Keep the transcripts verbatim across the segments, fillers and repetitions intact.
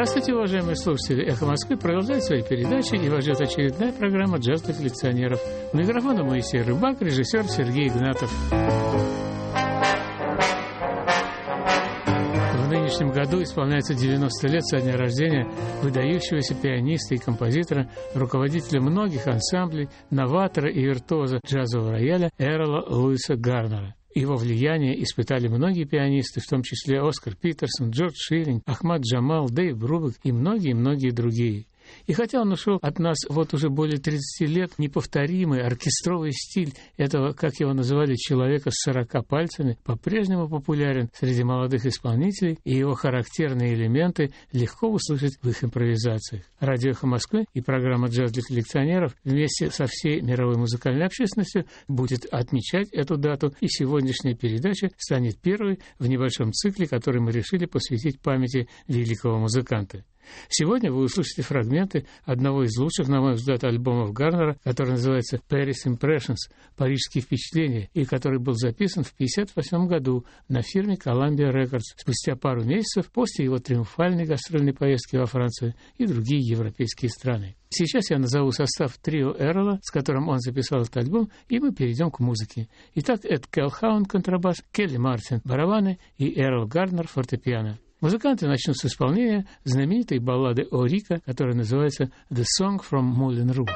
Здравствуйте, уважаемые слушатели! «Эхо Москвы» продолжает свои передачи, и вас ждет очередная программа «Джаз для коллекционеров». У микрофона Моисей Рыбак, режиссер Сергей Игнатов. В нынешнем году исполняется девяносто лет со дня рождения выдающегося пианиста и композитора, руководителя многих ансамблей, новатора и виртуоза джазового рояля Эрла Луиса Гарнера. Его влияние испытали многие пианисты, в том числе Оскар Питерсон, Джордж Шиллинг, Ахмад Джамал, Дэйв Брубек и многие-многие другие. И хотя он ушел от нас вот уже более тридцати лет, неповторимый оркестровый стиль этого, как его называли, человека с сорока пальцами, по-прежнему популярен среди молодых исполнителей, и его характерные элементы легко услышать в их импровизациях. Радио «Эхо Москвы» и программа «Джаз для коллекционеров» вместе со всей мировой музыкальной общественностью будет отмечать эту дату, и сегодняшняя передача станет первой в небольшом цикле, который мы решили посвятить памяти великого музыканта. Сегодня вы услышите фрагменты одного из лучших, на мой взгляд, альбомов Гарнера, который называется «Paris Impressions» – «Парижские впечатления», и который был записан в тысяча девятьсот пятьдесят восьмом году на фирме Columbia Records спустя пару месяцев после его триумфальной гастрольной поездки во Францию и другие европейские страны. Сейчас я назову состав трио Эрла, с которым он записал этот альбом, и мы перейдем к музыке. Итак, это Кэл Хаунд – контрабас, Келли Мартин – барабаны и Эрл Гарнер – фортепиано. Музыканты начнут с исполнения знаменитой баллады о Рико, которая называется «The Song from Moulin Rouge».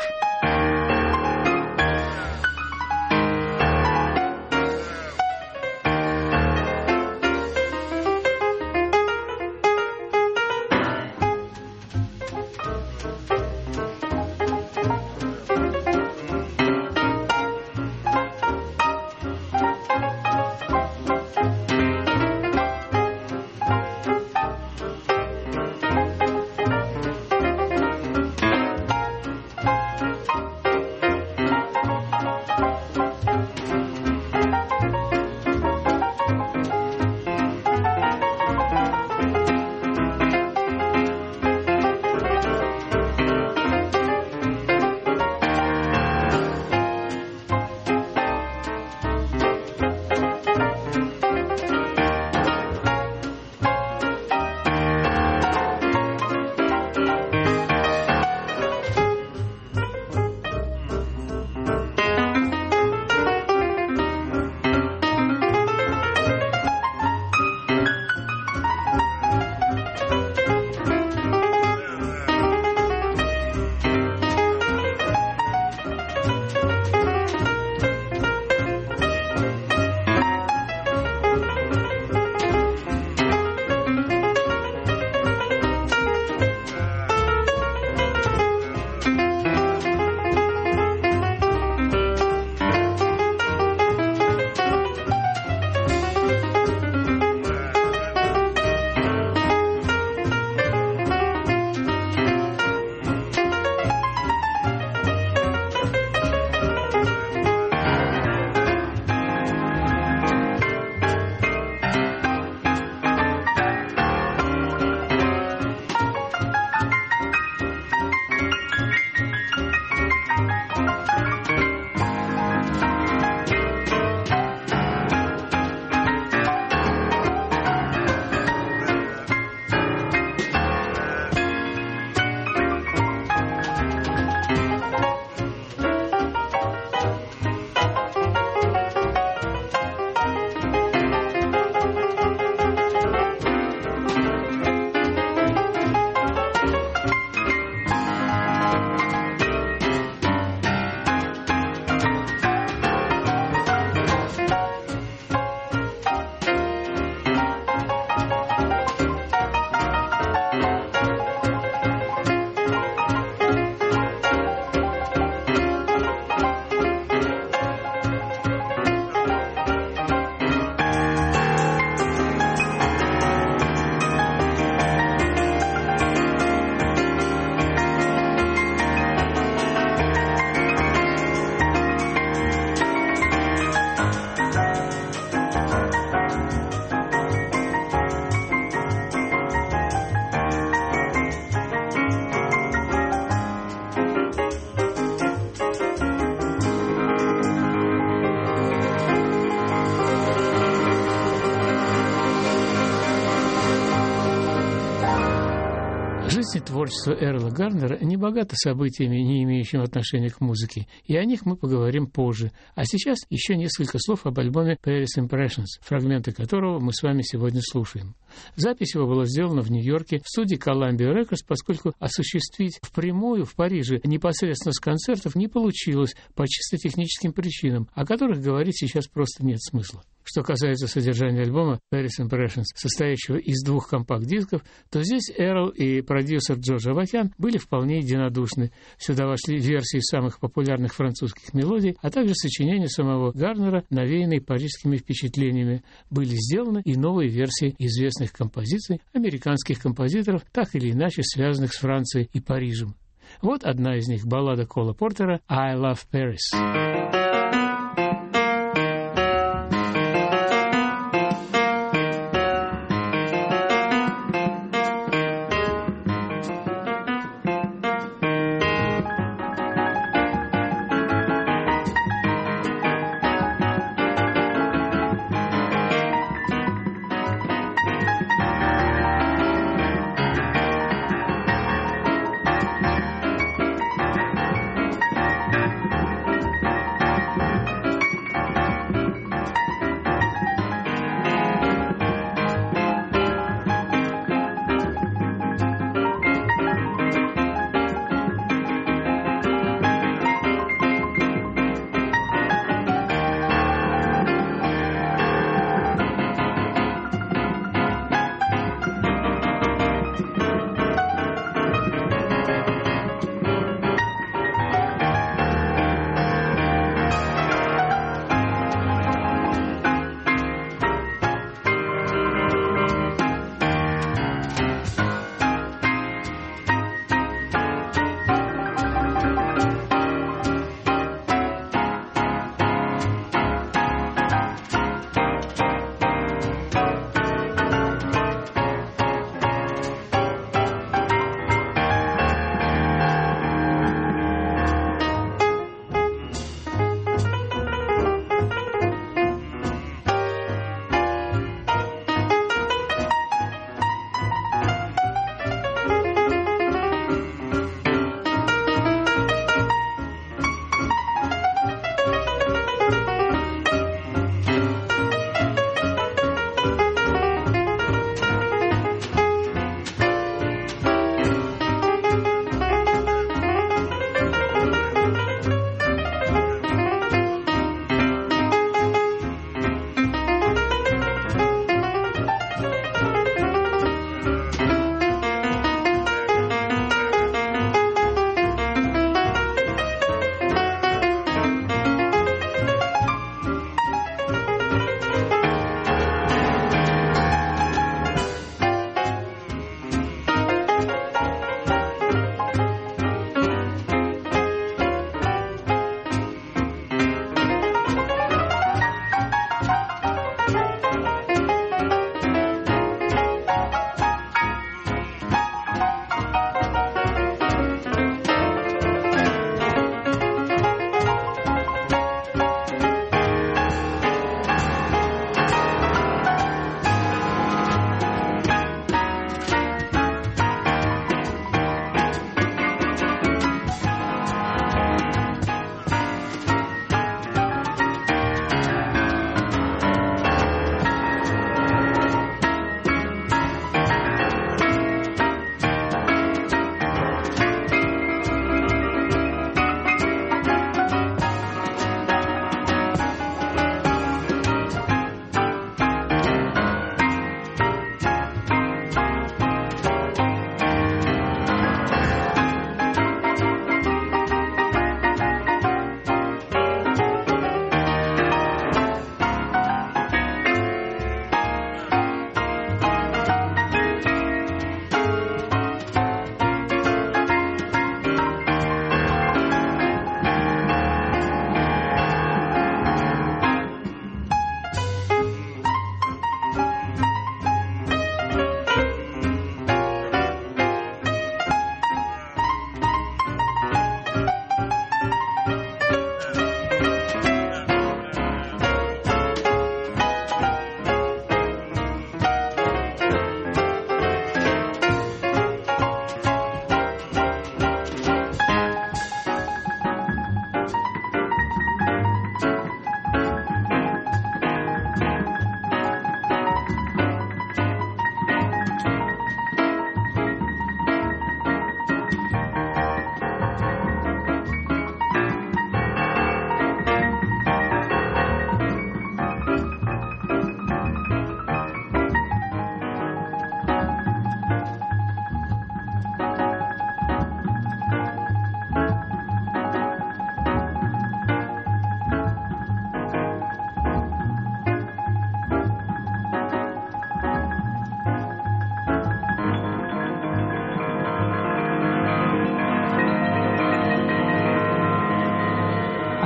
Жизнь и творчество Эрла Гарнера не богато событиями, не имеющими отношения к музыке, и о них мы поговорим позже. А сейчас еще несколько слов об альбоме Paris Impressions, фрагменты которого мы с вами сегодня слушаем. Запись его была сделана в Нью-Йорке в студии Columbia Records, поскольку осуществить впрямую в Париже непосредственно с концертов не получилось по чисто техническим причинам, о которых говорить сейчас просто нет смысла. Что касается содержания альбома Paris Impressions, состоящего из двух компакт-дисков, то здесь Эрл и продюсер Джордж Авакян были вполне единодушны. Сюда вошли версии самых популярных французских мелодий, а также сочинения самого Гарнера, навеянные парижскими впечатлениями. Были сделаны и новые версии известных композиций американских композиторов, так или иначе связанных с Францией и Парижем. Вот одна из них — баллада Кола Портера «I Love Paris».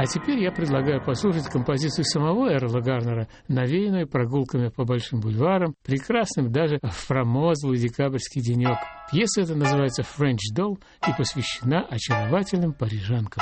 А теперь я предлагаю послушать композицию самого Эрла Гарнера, навеянную прогулками по большим бульварам, прекрасным даже в промозглый декабрьский денек. Пьеса эта называется «French Doll» и посвящена очаровательным парижанкам.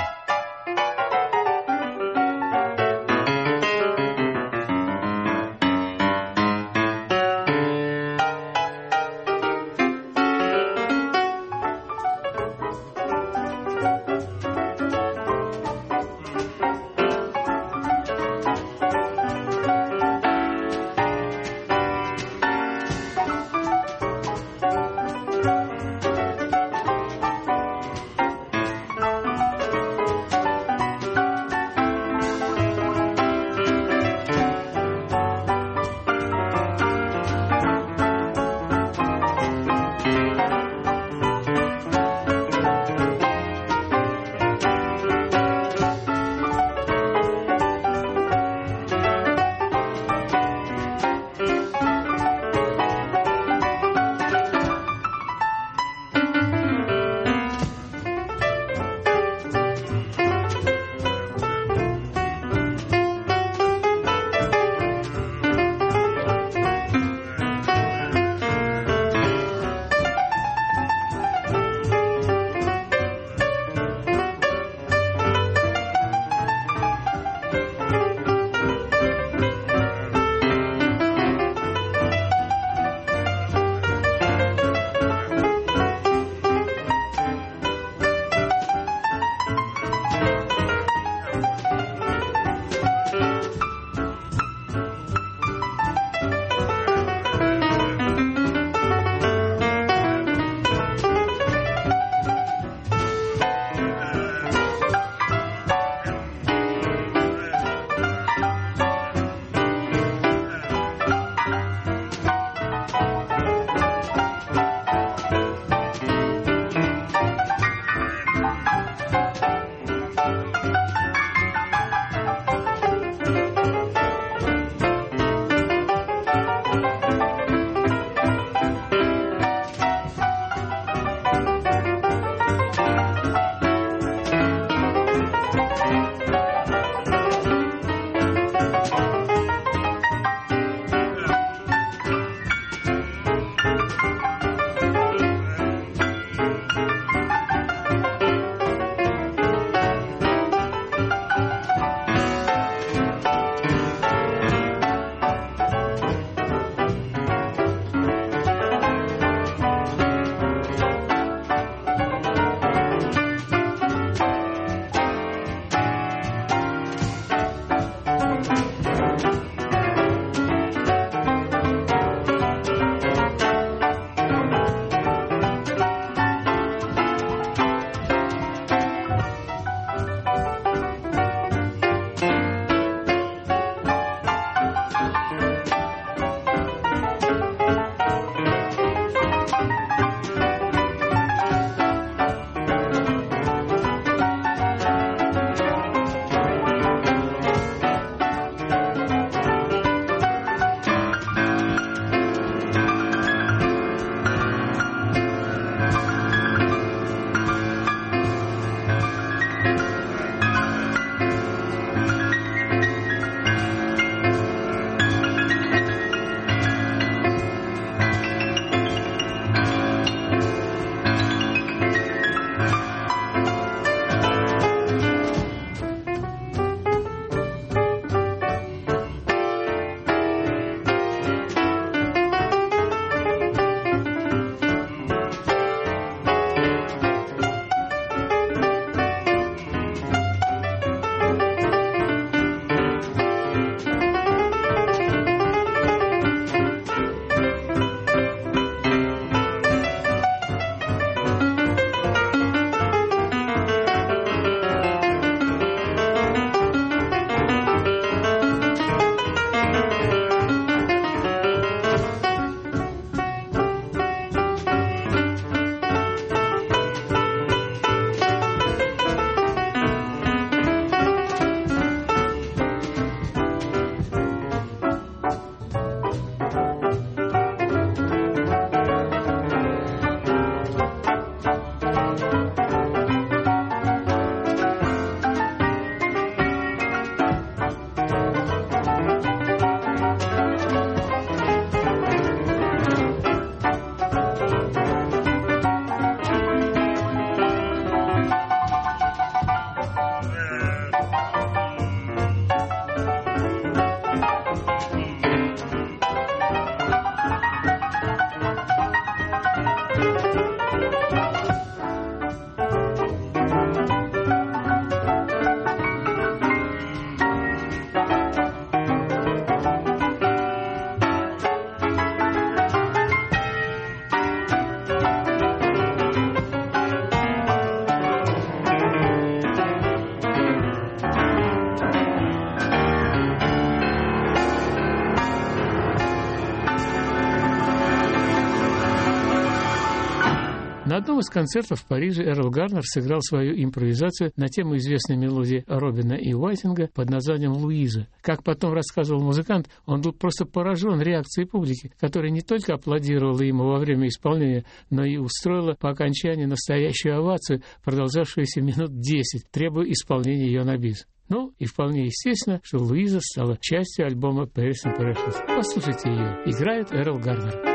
одном из концертов в Париже Эрл Гарнер сыграл свою импровизацию на тему известной мелодии Робина и Уайтинга под названием «Луиза». Как потом рассказывал музыкант, он был просто поражен реакцией публики, которая не только аплодировала ему во время исполнения, но и устроила по окончании настоящую овацию, продолжавшуюся минут десять, требуя исполнения ее на бис. Ну, и вполне естественно, что «Луиза» стала частью альбома «Paris Impressions». Послушайте ее. Играет Эрл Гарнер.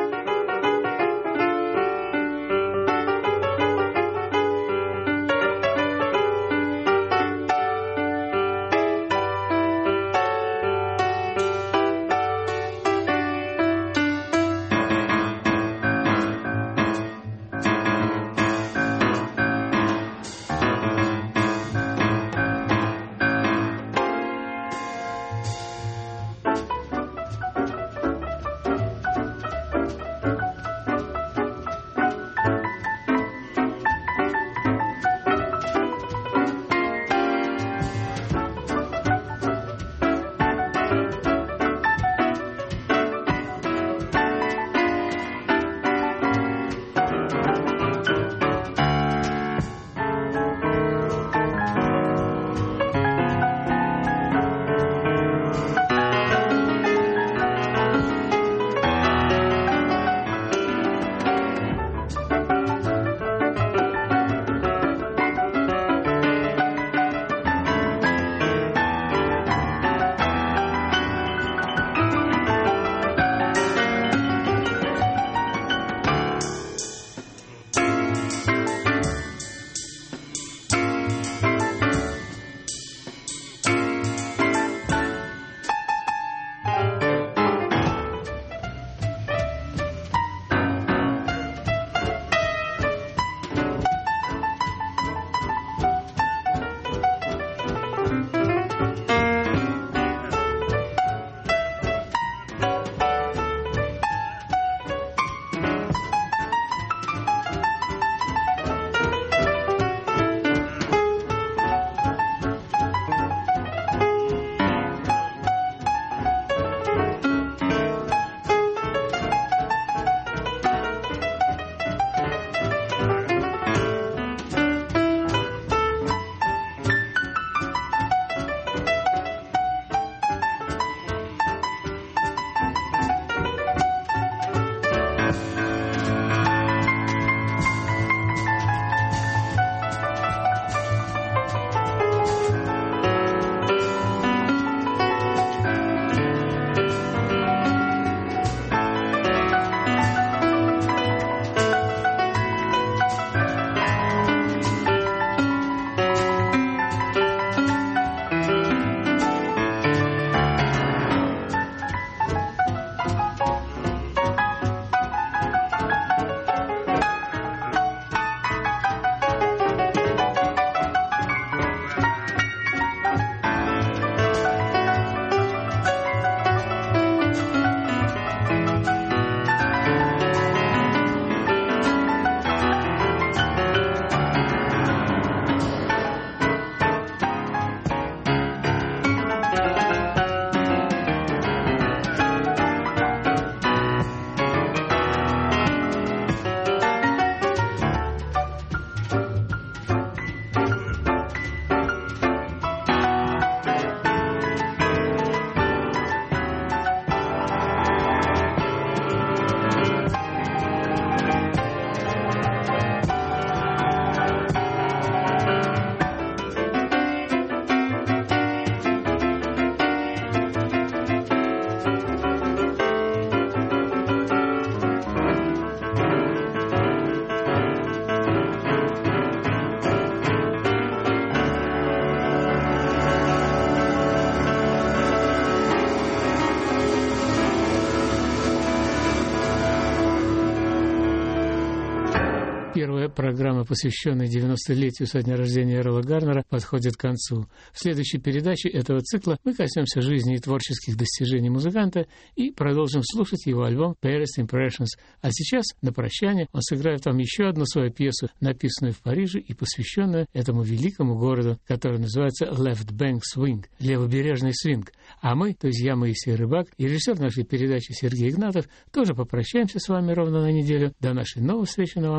Первая программа, посвященная девяностолетию со дня рождения Эрла Гарнера, подходит к концу. В следующей передаче этого цикла мы коснемся жизни и творческих достижений музыканта и продолжим слушать его альбом «Paris Impressions». А сейчас, на прощание, он сыграет вам еще одну свою пьесу, написанную в Париже и посвященную этому великому городу, который называется «Left Bank Swing» — «Левобережный свинг». А мы, то есть я, Моисей Рыбак, и режиссер нашей передачи Сергей Игнатов, тоже попрощаемся с вами ровно на неделю. До нашей новой встречи на волнах Эхмат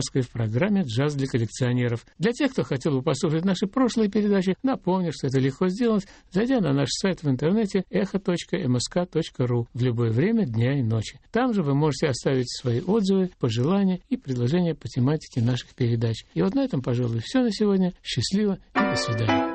Москвы в программе «Джаз для коллекционеров». Для тех, кто хотел бы послушать наши прошлые передачи, напомню, что это легко сделать, зайдя на наш сайт в интернете эхо точка эм эс ка точка ру в любое время дня и ночи. Там же вы можете оставить свои отзывы, пожелания и предложения по тематике наших передач. И вот на этом, пожалуй, все на сегодня. Счастливо и до свидания.